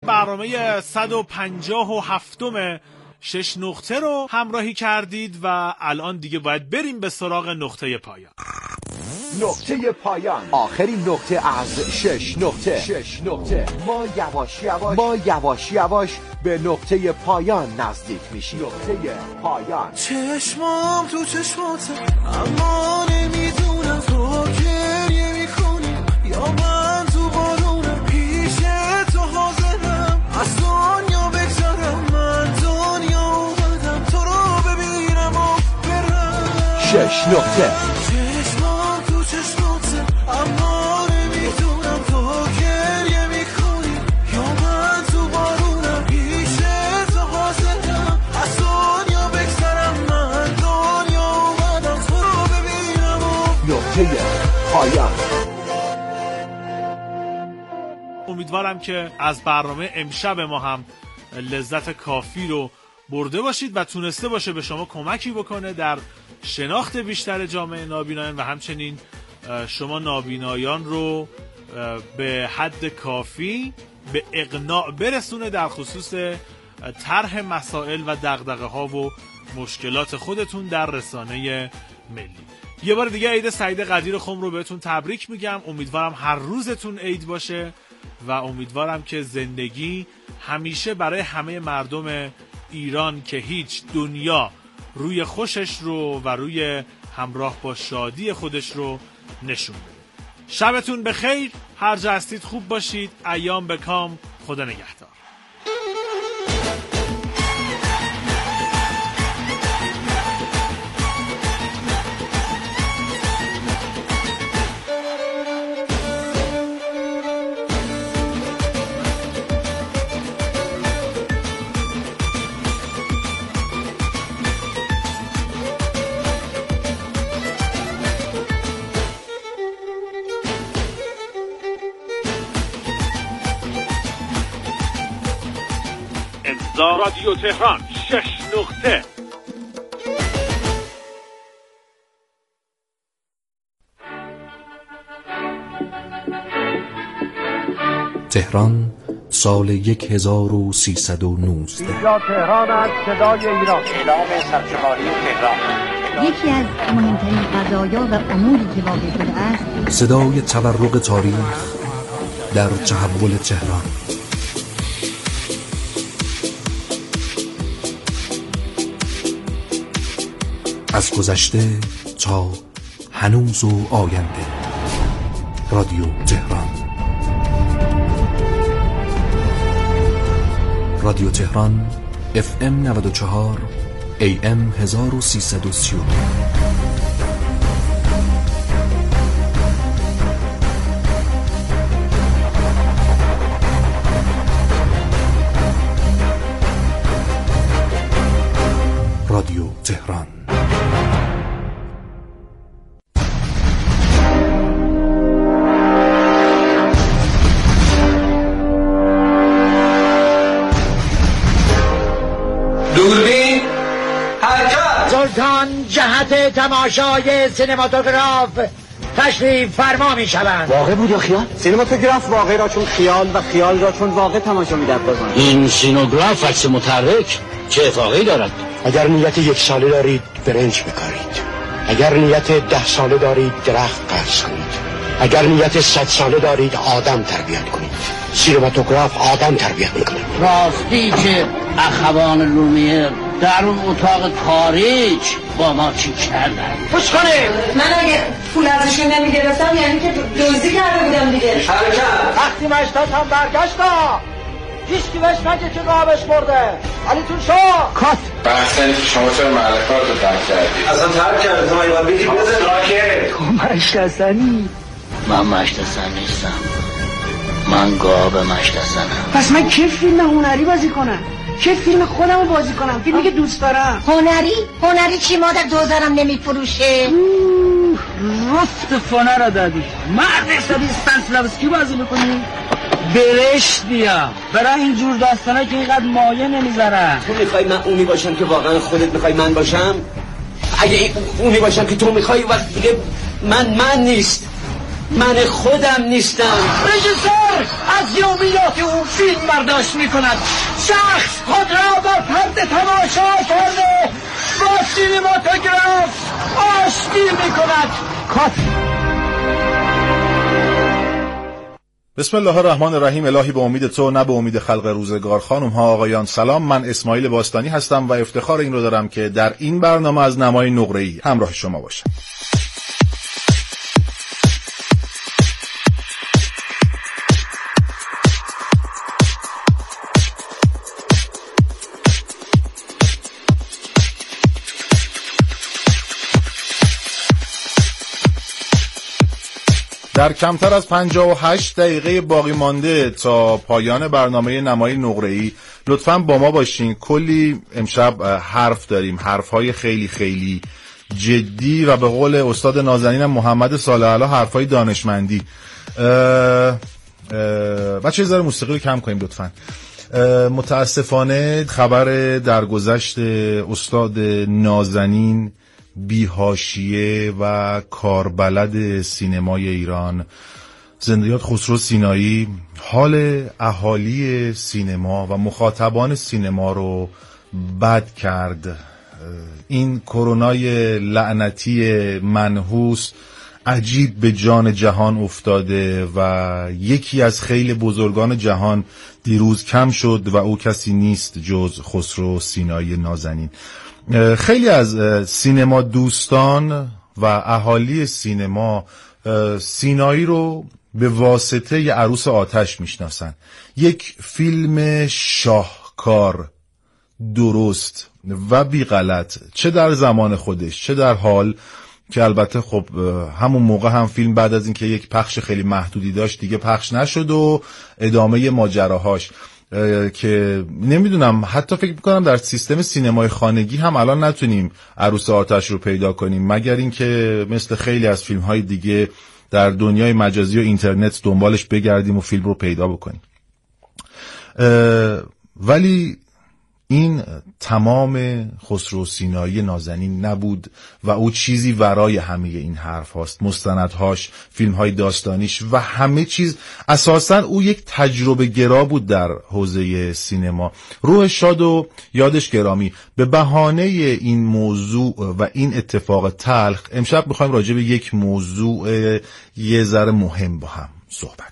برنامه 157 6 نقطه رو همراهی کردید و الان دیگه باید بریم به سراغ نقطه پایان. نقطه پایان، آخرین نقطه از 6 نقطه. ما یواش یواش به نقطه پایان نزدیک میشیم. نقطه پایان. چشمام تو چشماته، اما نمیدونم تو گریه میکنی یا من تو بارونم. پیش تو حاضرم از دنیا بگذارم، من دنیا اومدم تو رو ببینم و برم. 6 نقطه. چشمام تو چشماته، اما نمیدونم تو گریه میکنی یا من تو بارونم. پیش تو حاضرم از دنیا بگذارم، من دنیا اومدم تو رو ببینم و نقطه پایان. امیدوارم که از برنامه امشب ما هم لذت کافی رو برده باشید و تونسته باشه به شما کمکی بکنه در شناخت بیشتر جامعه نابینایان و همچنین شما نابینایان رو به حد کافی به اقناع برسونه در خصوص طرح مسائل و دغدغه ها و مشکلات خودتون در رسانه ملی. یه بار دیگه عید سعید قدیر خم رو بهتون تبریک میگم. امیدوارم هر روزتون عید باشه و امیدوارم که زندگی همیشه برای همه مردم ایران که هیچ دنیا روی خوشش رو و روی همراه با شادی خودش رو نشون بده. شبتون بخیر، هر جا هستید خوب باشید. ایام بکام، خدا نگهدار. رادیو تهران 6 نقطه. تهران سال 1319. اینجا تهران است، صدای ایران. اعلام سرشماری تهران. یکی از مهمترین قضایا و اموری که واقع شده است صدای تورق تاریخ در تحول تهران. از گذشته تا هنوز و آینده. رادیو تهران. رادیو تهران FM 94 AM 1332. رادیو تهران. دوربین حرکت. سلطان جهت تماشای سینماتوگراف تشریف فرما می شوند. واقع بود یا خیال؟ سینماتوگراف واقع را چون خیال و خیال را چون واقع تماشا می‌دهد. این سینوگراف عکس متحرک چه اتفاقی دارد؟ اگر نیت 1 ساله دارید برنج بکارید، اگر نیت 10 ساله دارید درخت قرض کنید، اگر نیت 100 ساله دارید آدم تربیت کنید. سینماتوگراف آدم تربیت میکنه. راستی که اخوان لومیر در اون اتاق تاریک با ما چی کردن؟ خوش کنید. من اگه پول ازشون نمیگرفتم یعنی که دزدی کرده بودم دیگه. حرکت. وقتی مشتاق هم برگشتا هیچکی بهش نگه که قابش برده. علیتون شو کات. بحثن که شما چرا محل کار رو ترک کردید؟ اصلا ترک کردم. ما ایوان بگیم بزن راکت. تو مشتسنی؟ من مشتسن نیستم، من گاب مشتسنم. پس من که فیلم هنری بازی کنم؟ که فیلم خودمو بازی کنم؟ فیلمی که دوست دارم. هنری چی مادر دوزارم نمیفروشه؟ رفت فانه را دادی. مرد حسابی استانسلاوسکی بازی میکنی؟ برش بیا برای اینجور داستانه که اینقدر مایه نمیذارن. تو میخوای من اونی باشم که واقعا خودت میخوای من باشم؟ اگه اونی باشم که تو میخوای وقت دیگه من نیست. من خودم نیستم. رژیسر از یومیات او فیلم برداشت میکند. شخص خود را بر پرده تماشا کرده با سینماتوگراف آشتی میکند. بسم الله الرحمن الرحیم. الهی به امید تو نه به امید خلق روزگار. خانم ها آقایان سلام، من اسماعیل باستانی هستم و افتخار این رو دارم که در این برنامه از نمای نقره‌ای همراه شما باشم. در کمتر از 58 دقیقه باقی مانده تا پایان برنامه نمای نقره‌ای لطفاً با ما باشین. کلی امشب حرف داریم، حرف‌های خیلی خیلی جدی و به قول استاد نازنین محمد صالح علی حرف‌های دانشمندی. بچه ذره موسیقی رو کم کنیم لطفاً. متاسفانه خبر درگذشت استاد نازنین بی‌حاشیه و کاربلد سینمای ایران زندۀاد خسرو سینایی حال اهالی سینما و مخاطبان سینما رو بد کرد. این کرونای لعنتی منحوس عجیب به جان جهان افتاده و یکی از خیلی بزرگان جهان دیروز کم شد و او کسی نیست جز خسرو سینایی نازنین. خیلی از سینما دوستان و اهالی سینما سینایی رو به واسطه ی عروس آتش میشناسن. یک فیلم شاهکار، درست و بی غلط، چه در زمان خودش چه در حال، که البته خب همون موقع هم فیلم بعد از اینکه یک پخش خیلی محدودی داشت دیگه پخش نشد و ادامه ماجراهاش که نمیدونم، حتی فکر میکنم در سیستم سینمای خانگی هم الان نتونیم عروس آتش رو پیدا کنیم، مگر اینکه مثل خیلی از فیلم های دیگه در دنیای مجازی و اینترنت دنبالش بگردیم و فیلم رو پیدا بکنیم. ولی این تمام خسرو سینایی نازنین نبود و او چیزی ورای همه این حرف هاست. مستندهاش، فیلم های داستانیش و همه چیز. اساساً او یک تجربه گرا بود در حوزه سینما. روح شاد و یادش گرامی. به بهانه این موضوع و این اتفاق تلخ امشب میخوایم راجع به یک موضوع یه ذره مهم با هم صحبت کنیم.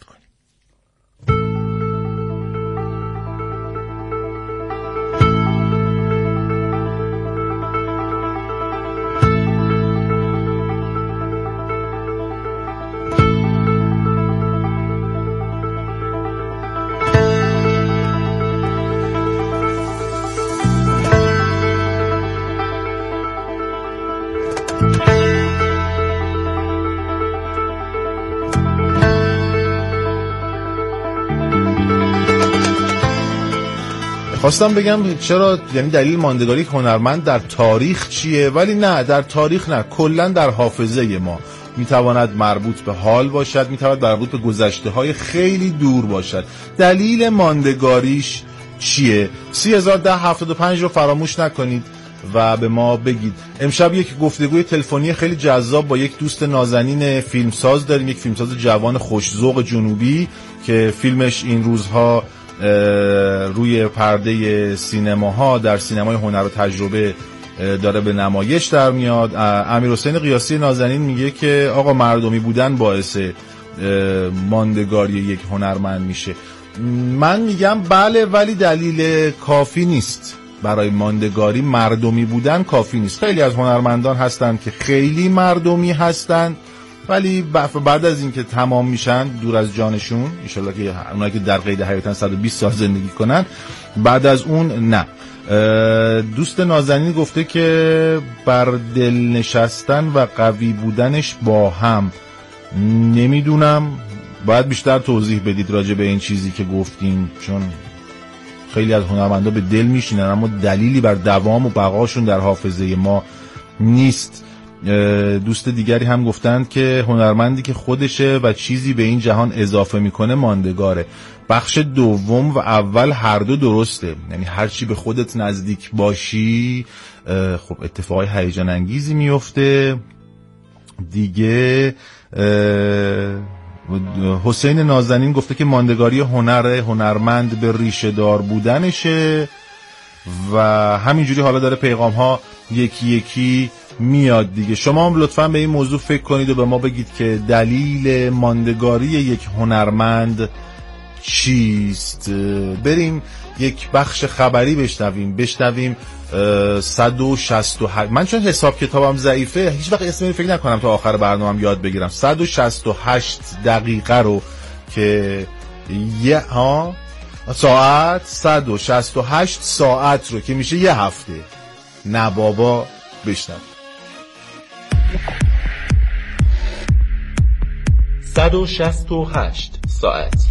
خواستم بگم چرا، یعنی دلیل ماندگاری هنرمند در تاریخ چیه، ولی نه، در تاریخ نه، کلا در حافظه ما. میتواند مربوط به حال باشد، میتواند مربوط به گذشته های خیلی دور باشد. دلیل ماندگاریش چیه؟ 301075 رو فراموش نکنید و به ما بگید. امشب یک گفتگوی تلفنی خیلی جذاب با یک دوست نازنین فیلمساز داریم، یک فیلمساز جوان خوش‌ذوق جنوبی که فیلمش این روزها روی پرده سینماها در سینمای هنر و تجربه داره به نمایش در میاد. امیرحسین قیاسی نازنین میگه که آقا مردمی بودن باعث ماندگاری یک هنرمند میشه. من میگم بله، ولی دلیل کافی نیست. برای ماندگاری مردمی بودن کافی نیست. خیلی از هنرمندان هستن که خیلی مردمی هستن ولی بعد از اینکه تمام میشن دور از جانشون، ان شاءالله که اونایی که در قید حیاتن 120 سال زندگی کنن، بعد از اون نه. دوست نازنین گفته که بر دل نشستن و قوی بودنش با هم، نمیدونم، باید بیشتر توضیح بدید راجع به این چیزی که گفتیم، چون خیلی از هنرمندا به دل میشینن اما دلیلی بر دوام و بقاشون در حافظه ما نیست. دوست دیگری هم گفتند که هنرمندی که خودشه و چیزی به این جهان اضافه میکنه ماندگاره. بخش دوم و اول هر دو درسته، یعنی هرچی به خودت نزدیک باشی خب اتفاقای هیجان انگیزی میفته دیگه. حسین نازنین گفته که ماندگاری هنرمند به ریشه دار بودنشه و همینجوری حالا داره پیغام ها یکی یکی میاد دیگه. شما هم لطفاً به این موضوع فکر کنید و به ما بگید که دلیل ماندگاری یک هنرمند چیست. بریم یک بخش خبری بشنویم 168. من چون حساب کتابم ضعیفه هیچ وقت اسم فکر نکنم تا آخر برنامه‌ام یاد بگیرم. 168 دقیقه رو که ساعت 168 ساعت رو که میشه یه هفته. نه بابا بشنویم. 168 ساعت.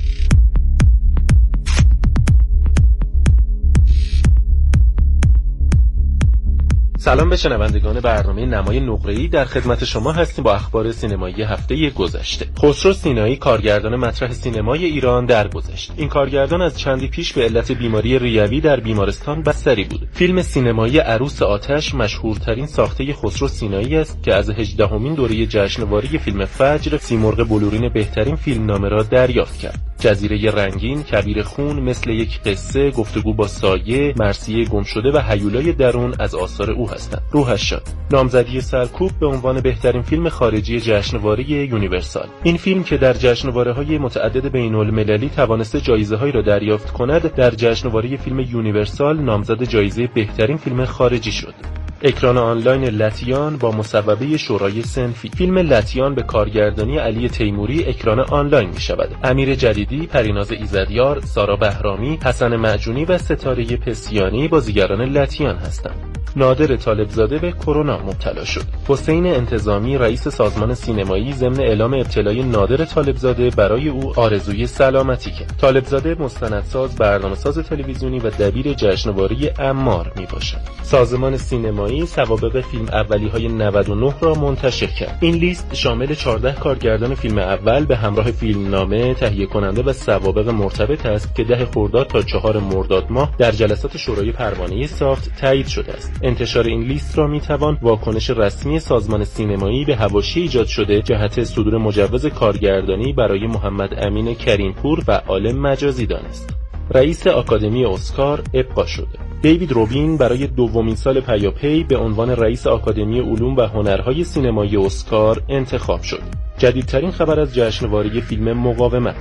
سلام به شنوندگان برنامه نمای نقره‌ای، در خدمت شما هستیم با اخبار سینمایی هفته گذشته. خسرو سینایی کارگردان مطرح سینمای ایران درگذشت. این کارگردان از چندی پیش به علت بیماری ریوی در بیمارستان بستری بود. فیلم سینمایی عروس آتش مشهورترین ساخته خسرو سینایی است که از 18مین دوره جشنواره فیلم فجر سیمرغ بلورین بهترین فیلمنامه را دریافت کرد. جزیره رنگین، کبیر خون، مثل یک قصه، گفتگو با سایه، مرثیه گمشده و هیولای درون از آثار او هستند. روحش شاد. نامزدی سرکوب به عنوان بهترین فیلم خارجی جشنواره یونیورسال. این فیلم که در جشنواره‌های متعدد بین‌المللی توانسته جایزه‌هایی را دریافت کند، در جشنواره فیلم یونیورسال نامزد جایزه بهترین فیلم خارجی شد. اکران آنلاین لتیان با مصوبه شورای صنفی. فیلم لتیان به کارگردانی علی تیموری اکران آنلاین می شود. امیر جدیدی، پریناز ایزدیار، سارا بهرامی، حسن معجونی و ستاره پسیانی بازیگران لتیان هستند. نادر طالبزاده به کرونا مبتلا شد. حسین انتظامی رئیس سازمان سینمایی ضمن اعلام ابتلای نادر طالبزاده برای او آرزوی سلامتی کرد. طالبزاده مستندساز، برنامه‌ساز تلویزیونی و دبیر جشنواره عمار میباشد. سازمان سینمایی سوابق فیلم اولی‌های 99 را منتشر کرد. این لیست شامل 14 کارگردان فیلم اول به همراه فیلمنامه، تهیه کننده و سوابق مرتبط است که 10 خرداد تا 4 مرداد ماه در جلسات شورای پروانه ساخت تایید شده است. انتشار این لیست را میتوان واکنش رسمی سازمان سینمایی به حواشی ایجاد شده جهت صدور مجوز کارگردانی برای محمد امین کریمپور و عالم مجازی دانست. رئیس آکادمی اسکار ابقا شده. دیوید روبین برای دومین سال پیاپی به عنوان رئیس آکادمی علوم و هنرهای سینمایی اسکار انتخاب شد. جدیدترین خبر از جشنواره فیلم مقاومت.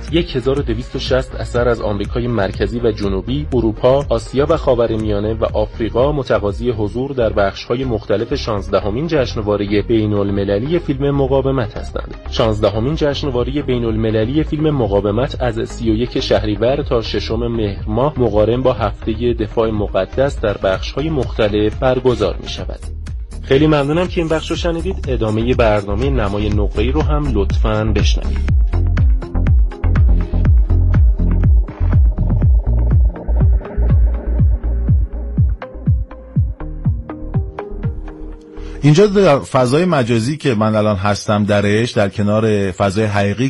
1260 اثر از آمریکای مرکزی و جنوبی، اروپا، آسیا و خاورمیانه و آفریقا متقاضی حضور در بخش‌های مختلف 16مین جشنواره بین‌المللی فیلم مقاومت هستند. 16مین جشنواره بین‌المللی فیلم مقاومت از 31 شهریور تا 6 مهر ماه مقارن با هفته دفاع مقدس در بخش‌های مختلف برگزار می‌شود. خیلی ممنونم که این بخش رو شنیدید. ادامه برنامه نمای نقره‌ای رو هم لطفاً بشنوید. اینجا در فضای مجازی که من الان هستم درش، در کنار فضای حقیقی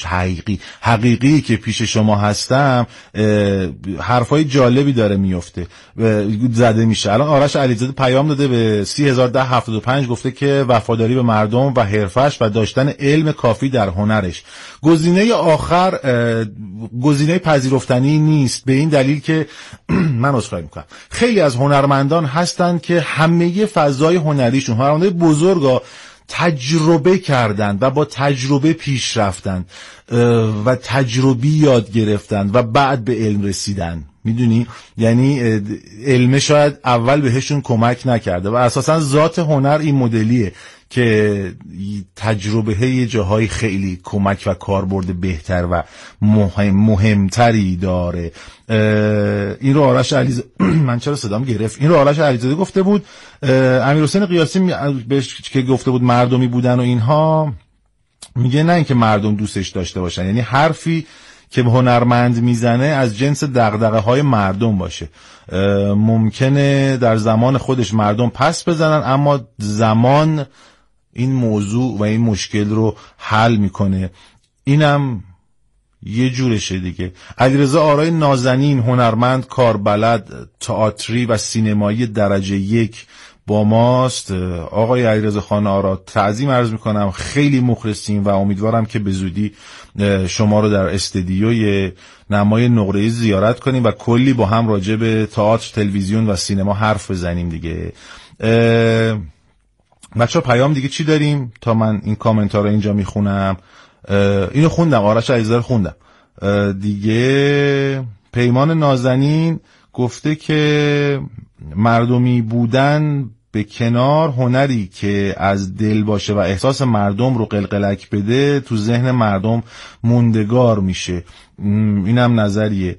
که پیش شما هستم، حرفای جالبی داره میفته، زده میشه. الان آرش علیزاده پیام داده به 301075 گفته که وفاداری به مردم و حرفش و داشتن علم کافی در هنرش گزینه آخر گزینه پذیرفتنی نیست، به این دلیل که من عذرخواهی میکنم خیلی از هنرمندان هستن که همه فضای هنریشون، هنرمندای بزرگا، تجربه کردن و با تجربه پیش رفتن و تجربی یاد گرفتن و بعد به علم رسیدن. میدونی، یعنی علم شاید اول بهشون کمک نکرده و اساسا ذات هنر این مدلیه که تجربه یه جاهای خیلی کمک و کاربرد بهتر و مهمتری داره. این رو آرش علیزاده من چرا صدام گرفت؟ این رو آرش علیزاده گفته بود. امیرحسین قیاسی که گفته بود مردمی بودن و اینها، میگه نه اینکه مردم دوستش داشته باشن، یعنی حرفی که هنرمند میزنه از جنس دغدغه های مردم باشه. ممکنه در زمان خودش مردم پس بزنن، اما زمان این موضوع و این مشکل رو حل میکنه. اینم یه جورشه دیگه. علیرضا آرای نازنین، هنرمند، کاربلد، تئاتری و سینمایی درجه 1 با ماست. آقای علیرضا خان آرا تعظیم عرض میکنم، خیلی مخلصیم و امیدوارم که به زودی شما رو در استدیوی نمای نقره‌ای زیارت کنیم و کلی با هم راجع به تئاتر، تلویزیون و سینما حرف بزنیم دیگه. بچه‌ها پیام دیگه چی داریم تا من این کامنت‌ها رو اینجا میخونم؟ اینو خوندم، آرش عزیزا خوندم دیگه. پیمان نازنین گفته که مردمی بودن به کنار، هنری که از دل باشه و احساس مردم رو قلقلک بده تو ذهن مردم موندگار میشه. اینم نظریه.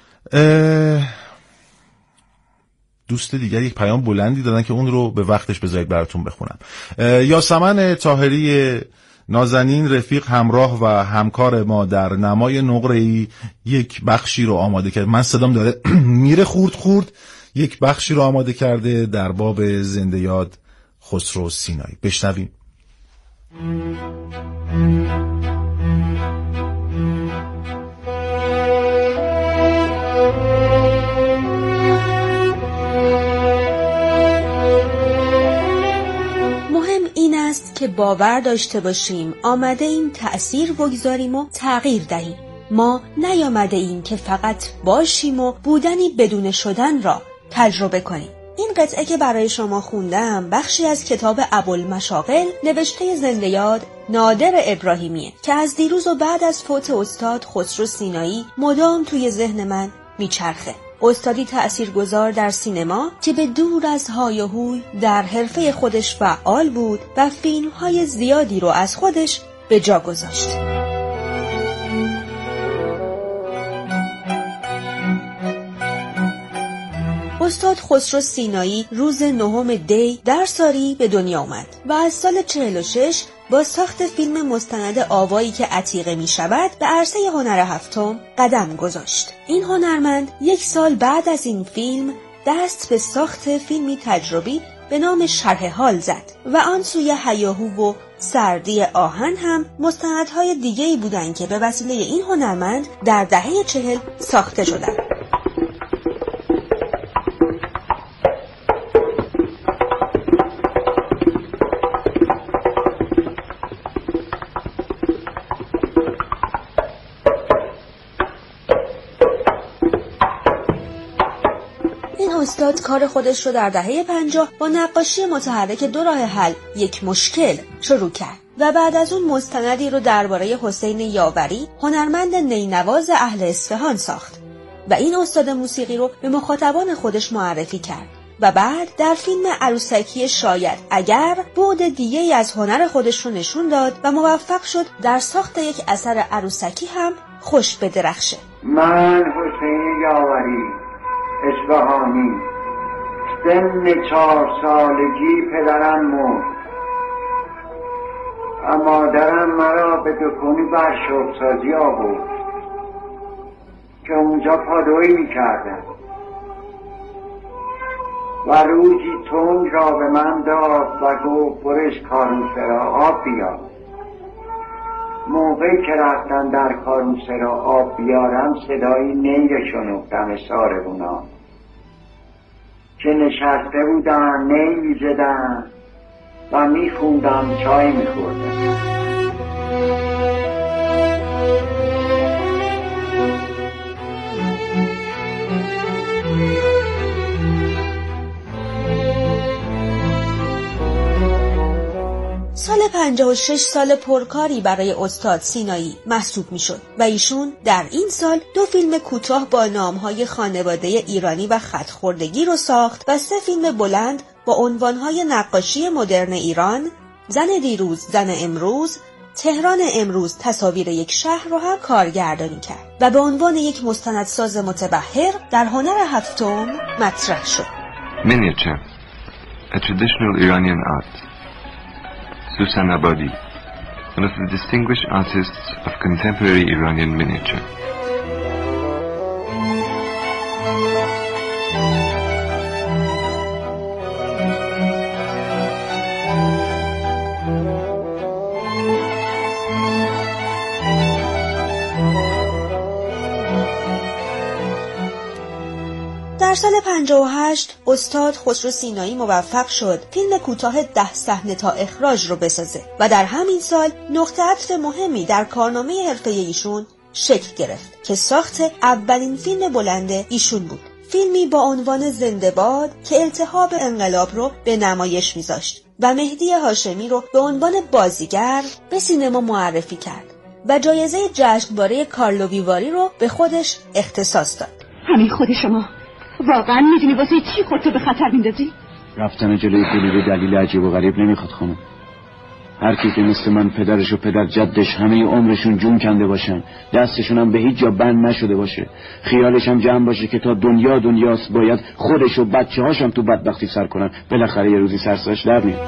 دوست دیگر یک پیام بلندی دادن که اون رو به وقتش بذارید براتون بخونم. یاسمن طاهری نازنین رفیق، همراه و همکار ما در نمای نقره‌ای یک بخشی رو آماده کرد. من صدام داره میره خورد. یک بخشی رو آماده کرده در باب زنده یاد خسرو سینایی. بشنویم. مهم این است که باور داشته باشیم آمده ایم تأثیر بگذاریم و تغییر دهیم. ما نیامده ایم که فقط باشیم و بودنی بدون شدن را تجربه کنیم. این قطعه که برای شما خوندم بخشی از کتاب ابوالمشاغل نوشته زنده یاد نادر ابراهیمیه که از دیروز و بعد از فوت استاد خسرو سینایی مدام توی ذهن من میچرخه. استادی تأثیرگذار در سینما که به دور از های و هوی در حرفه خودش فعال بود و فیلم‌های زیادی رو از خودش به جا گذاشت. استاد خسرو سینایی روز 9 دی در ساری به دنیا آمد و از سال 46 با ساخت فیلم مستند آوایی که عتیقه می شود به عرصه هنر هفتم قدم گذاشت. این هنرمند یک سال بعد از این فیلم دست به ساخت فیلمی تجربی به نام شرح حال زد و آن سوی هیاهو و سردی آهن هم مستندهای دیگه‌ای بودند که به وسیله این هنرمند در دهه 40 ساخته شدند. استاد کار خودش رو در دهه 50 با نقاشی متحرک دو راه حل یک مشکل شروع کرد و بعد از اون مستندی رو درباره حسین یاوری هنرمند نینواز اهل اصفهان ساخت و این استاد موسیقی رو به مخاطبان خودش معرفی کرد و بعد در فیلم عروسکی شاید اگر بعد دیگه‌ای از هنر خودش رو نشون داد و موفق شد در ساخت یک اثر عروسکی هم خوش بدرخشه. من حسین یاوری اصفهانی، سن 4 سالگی پدرم مرد و مادرم مرا به دکونی برشوبسازی آورد که اونجا پادویی میکردم و روزی تنگ را به من داد و گفت برش کاروسرا آب بیار. موقعی که رفتن در کاروسرا آب بیارم صدای نی شنفتم ساربونا که نشسته بودن نی میزدن و میخوندم چای میخوردم. سال 56 سال پرکاری برای استاد سینایی محسوب میشد و ایشون در این سال 2 فیلم کوتاه با نامهای خانواده ایرانی و خطخوردگی رو ساخت و 3 فیلم بلند با عنوانهای نقاشی مدرن ایران، زن دیروز، زن امروز، تهران امروز، تصاویر یک شهر رو هم کارگردانی کرد و به عنوان یک مستندساز متبحر در هنر هفتم مطرح شد. Miniature, a traditional Iranian art. Susan Abadi, one of the distinguished artists of contemporary Iranian miniature. در سال 58 استاد خسرو سینایی موفق شد فیلم کوتاه 10 صحنه تا اخراج رو بسازه و در همین سال نقطه عطف مهمی در کارنامه حرفه‌ای ایشون شکل گرفت که ساخت اولین فیلم بلند ایشون بود. فیلمی با عنوان زنده باد که التهاب انقلاب رو به نمایش میذاشت و مهدی هاشمی رو به عنوان بازیگر به سینما معرفی کرد و جایزه جشنواره کارلو ویواری رو به خودش اختصاص داد. همین خود شما واقعا میدونی واسه چی خودتو به خطر میندازی؟ رفتن جلوی گلی به دلیل عجیب و غریب نمیخواد خانم. هر کی که مثل من پدرش و پدر جدش همه عمرشون جون کنده باشن، دستشون هم به هیچ جا بند نشده باشه، خیالش هم جمع باشه که تا دنیاست باید خودش و بچه‌هاش هم تو بدبختی سر کنن، بالاخره یه روزی سرساش در میاد.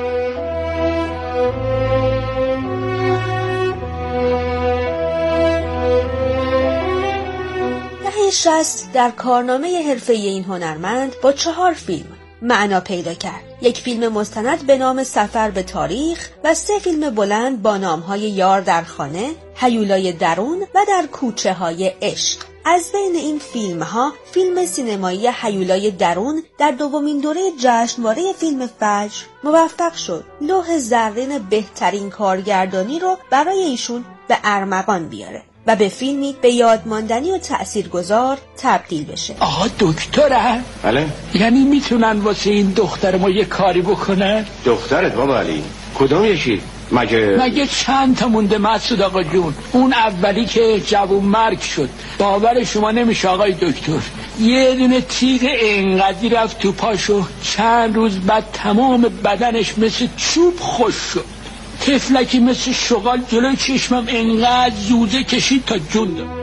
دهه 60 در کارنامه حرفه‌ای این هنرمند با 4 فیلم معنا پیدا کرد. یک فیلم مستند به نام سفر به تاریخ و 3 فیلم بلند با نام‌های یار در خانه، هیولای درون و در کوچه های عشق. از بین این فیلم‌ها فیلم سینمایی هیولای درون در دومین دوره جشنواره فیلم فجر موفق شد لوح زرین بهترین کارگردانی رو برای ایشون به ارمغان بیاره و به فیلمی به یادماندنی و تأثیرگذار تبدیل بشه. آها دکتره؟ بله. یعنی میتونن واسه این دختر ما یه کاری بکنن؟ دخترت بابا علی کدوم یکی؟ مگه چند تا مونده مسعود آقا جون؟ اون اولی که جوون مرگ شد. باور شما نمیشه آقای دکتر، یه دونه تیغ انقدی رفت تو پاشو چند روز بعد تمام بدنش مثل چوب خوش شد. طفلکی مثل شغال جلوی چشمم انقدر زوزه کشید تا جون داد.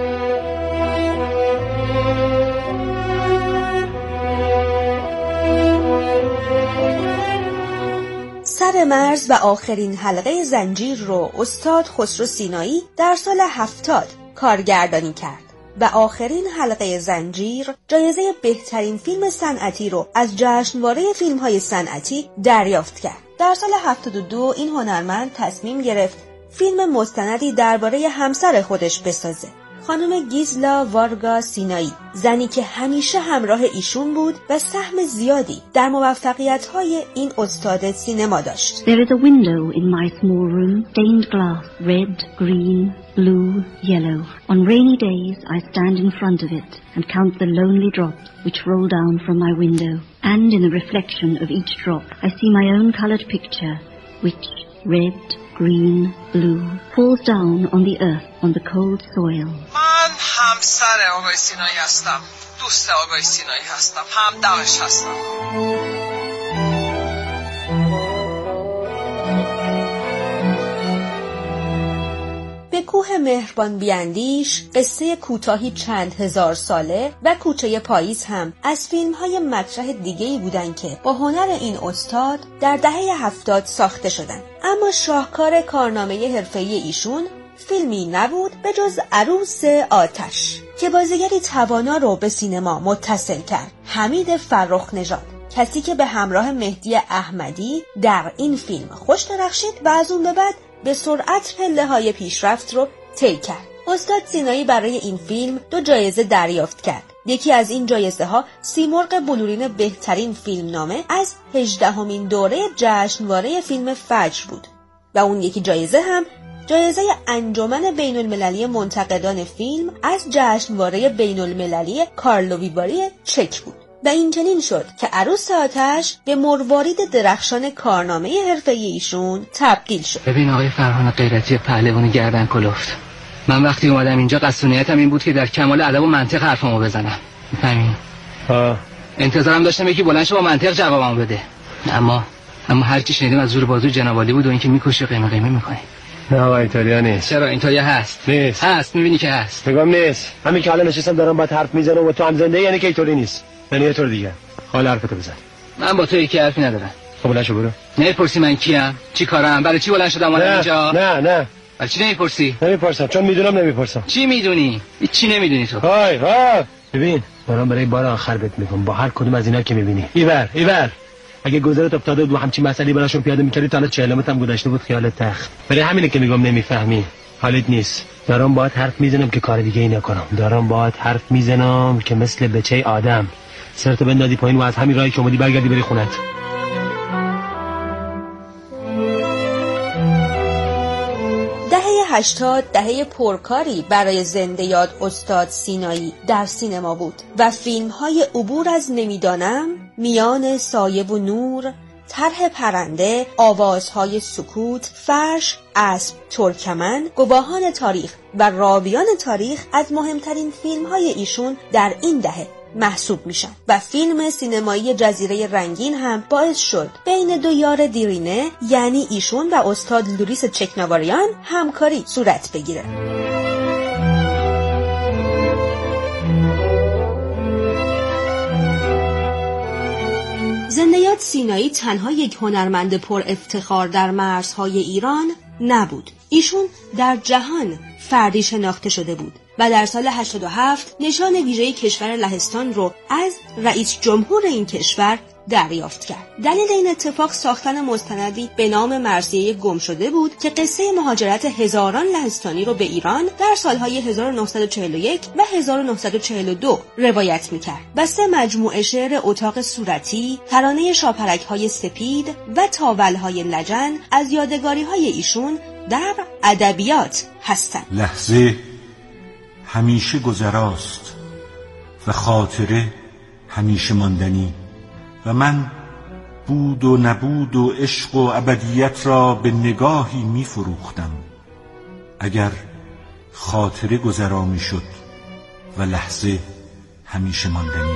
سر مرز و آخرین حلقه زنجیر رو استاد خسرو سینایی در سال 70 کارگردانی کرد و آخرین حلقه زنجیر جایزه بهترین فیلم صنعتی رو از جشنواره فیلم‌های صنعتی دریافت کرد. در سال 72 این هنرمند تصمیم گرفت فیلم مستندی درباره همسر خودش بسازه، خانم گیزلا وارگا سینایی، زنی که همیشه همراه ایشون بود و سهم زیادی در موفقیت‌های این استاد سینما داشت. There is a window in my small room, stained glass, red, green, blue, yellow. On rainy days I stand in front of it and count the lonely drops which roll down from my window. And in the reflection of each drop I see my own colored picture, which, red, green, blue, falls down on the earth, on the cold soil. من همسر آقای سینایی هستم، دوست آقای سینایی هستم، همدمش هستم. به کوه مهربان بیندیش، قصه کوتاهی چند هزار ساله و کوچه پاییز هم از فیلم‌های مطرح دیگه‌ای بودن که با هنر این استاد در دهه 70 ساخته شدند. اما شاهکار کارنامه حرفه‌ای ایشون فیلمی نبود به جز عروس آتش که بازیگری توانا رو به سینما متصل کرد، حمید فرخ نژاد، کسی که به همراه مهدی احمدی در این فیلم خوش درخشید و از اون به بعد به سرعت پله‌های پیشرفت رو طی کرد. استاد سینایی برای این فیلم 2 جایزه دریافت کرد. یکی از این جایزه ها سیمرغ بلورین بهترین فیلمنامه از 18مین دوره جشنواره فیلم فجر بود و اون یکی جایزه هم جایزه انجمن بین المللی منتقدان فیلم از جشنواره بین المللی کارلو ویواری چک بود. و این چنین شد که عروس آتش به مروارید درخشان کارنامه حرفه‌ای ایشون تبدیل شد. ببین آقای فرهان غیرتی پهلوان گردن کلفت، من وقتی اومدم اینجا قصد و نیتم این بود که در کمال ادب و منطق حرفمو بزنم. می‌فهمی؟ انتظارم داشتم یکی بلند شه با منطق جوابمو بده. اما هر چی شنیدم از زور بازو جنابعالی بود و اینکه میکشه قیمه می‌کنی. نه آقا ایتالیا نیست. چرا اینطوری هست؟ نیست. هست، می‌بینی که هست. نگام نیست. همین که حالا نشستم دارم با حرف میزنم و تو هم زنده، یعنی که اینطوری نیست. یعنی یه طور دیگه. حالا حرفتو بزن. من با تو یکی حرفی ندارم. خب بلند شو برو. نمیپرسی من کیم؟ چی کارم؟ برای چی بلند شدم اومدم اینجا؟ نه. برای چی نمیپرسی؟ نمیپرسم چون میدونم نمیپرسم. چی میدونی؟ چی نمیدونی تو؟ های ببین، دارم برای بار آخر بهت میگم، با هر کدوم از اینا که میبینی ایور اگه گذرت افتاده بود و همچین مسئله براشون پیاده میکردی تا حالا 40 هم گذشته بود خیال تخت. برای همینه که میگم نمیفهمی. حالیت نیست. دارم باهات حرف میزنم که کار دیگه ای نکنم. دارم باهات حرف میزنم که مثل بچه آدم سرتو بندازی پایین و از همین راهی که اومدی برگردی بری خونت. دهه 80 دهه پرکاری برای زنده یاد استاد سینایی در سینما بود و فیلم‌های عبور از نمیدانم، میان سایه و نور، طرح پرنده، آوازهای سکوت، فرش، اسب، ترکمن، گواهان تاریخ و راویان تاریخ از مهمترین فیلم‌های ایشون در این دهه محسوب میشن و فیلم سینمایی جزیره رنگین هم باعث شد بین دو یار دیرینه یعنی ایشون و استاد لوریس چکناواریان همکاری صورت بگیره. زنده یاد سینایی تنها یک هنرمند پر افتخار در مرزهای ایران نبود. ایشون در جهان فردی شناخته شده بود و در سال 87 نشان ویژه کشور لهستان رو از رئیس جمهور این کشور دریافت کرد. دلیل این اتفاق ساختن مستندی به نام مرثیه گم شده بود که قصه مهاجرت هزاران لهستانی رو به ایران در سالهای 1941 و 1942 روایت می‌کرد و 3 مجموعه شعر اتاق صورتی، ترانه شاپرک‌های سپید و تاول‌های لجن از یادگاری‌های ایشون در ادبیات هستند. لحظه همیشه گذراست و خاطره همیشه ماندنی و من بود و نبود و عشق و ابدیت را به نگاهی می فروختم. اگر خاطره گذرا می شد و لحظه همیشه ماندنی.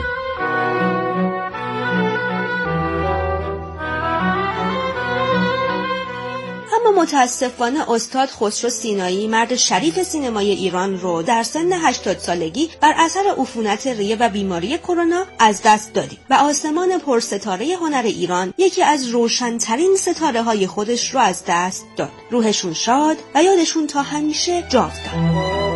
اما متاسفانه استاد خسرو سینایی مرد شریف سینمای ایران رو در سن 80 سالگی بر اثر عفونت ریه و بیماری کرونا از دست دادیم و آسمان پرستاره هنر ایران یکی از روشن‌ترین ستاره های خودش رو از دست داد. روحشون شاد و یادشون تا همیشه جاودان.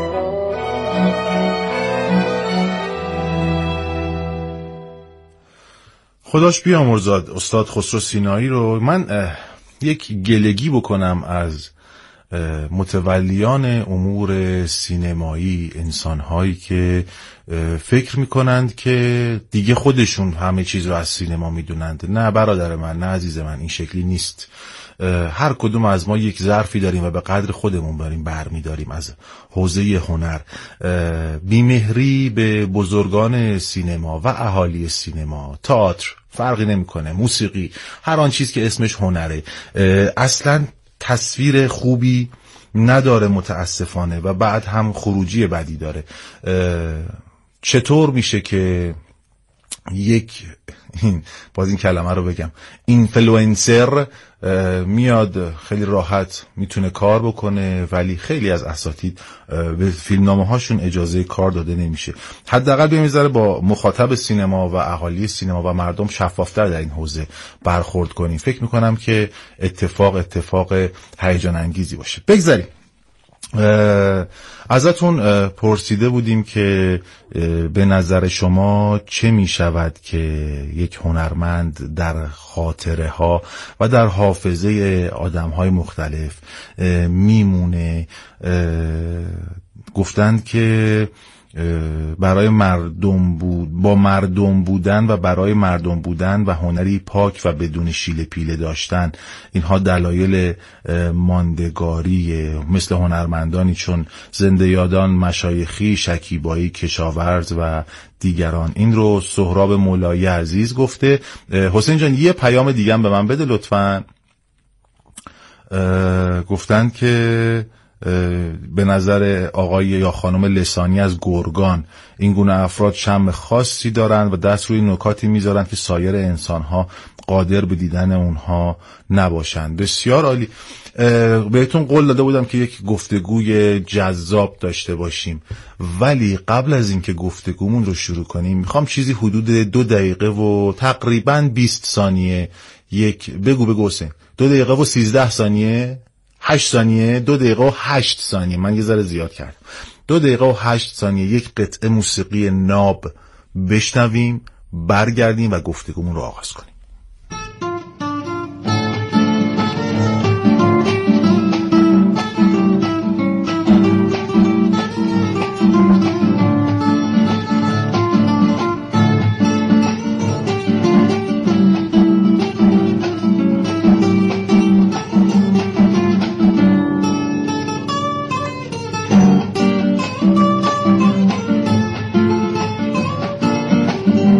خداش بیامرزاد استاد خسرو سینایی رو. من یک گلگی بکنم از متولیان امور سینمایی، انسان‌هایی که فکر میکنند که دیگه خودشون همه چیز رو از سینما میدونند. نه برادر من، نه عزیز من، این شکلی نیست. هر کدوم از ما یک ظرفی داریم و به قدر خودمون داریم برمیداریم از حوزه هنر. بیمهری به بزرگان سینما و اهالی سینما، تئاتر فرقی نمیکنه، موسیقی، هر آن چیز که اسمش هنره، اصلا تصویر خوبی نداره متاسفانه و بعد هم خروجی بدی داره. چطور میشه که باز این کلمه رو بگم، اینفلوئنسر میاد خیلی راحت میتونه کار بکنه ولی خیلی از اساتید به فیلمنامه هاشون اجازه کار داده نمیشه. حداقل بمیذاره با مخاطب سینما و اهالی سینما و مردم شفافتر در این حوزه برخورد کنیم. فکر میکنم که اتفاق هیجان انگیزی باشه. بگذاریم. ازتون پرسیده بودیم که به نظر شما چه می شود که یک هنرمند در خاطره ها و در حافظه آدم های مختلف میمونه. گفتند که برای مردم با مردم بودن و برای مردم بودن و هنری پاک و بدون شیله پیله داشتن، اینها دلایل ماندگاری مثل هنرمندانی چون زنده یادان، مشایخی، شکیبایی، کشاورز و دیگران. این رو سهراب مولایی عزیز گفته. حسین جان یه پیام دیگه هم به من بده لطفاً. گفتن که به نظر آقای یا خانم لسانی از گرگان این گونه افراد شم خاصی دارند و دست روی نکاتی میذارند که سایر انسانها قادر به دیدن اونها نباشند. بسیار عالی. بهتون قول داده بودم که یک گفتگوی جذاب داشته باشیم ولی قبل از اینکه گفتگومون رو شروع کنیم میخوام چیزی حدود 2 دقیقه و تقریبا 20 ثانیه بگو حسین 2 دقیقه و 13 ثانیه 8 ثانیه 2 دقیقه و 8 ثانیه من یه ذره زیاد کردم. 2 دقیقه و 8 ثانیه یک قطعه موسیقی ناب بشنویم، برگردیم و گفتگومون رو آغاز کنیم.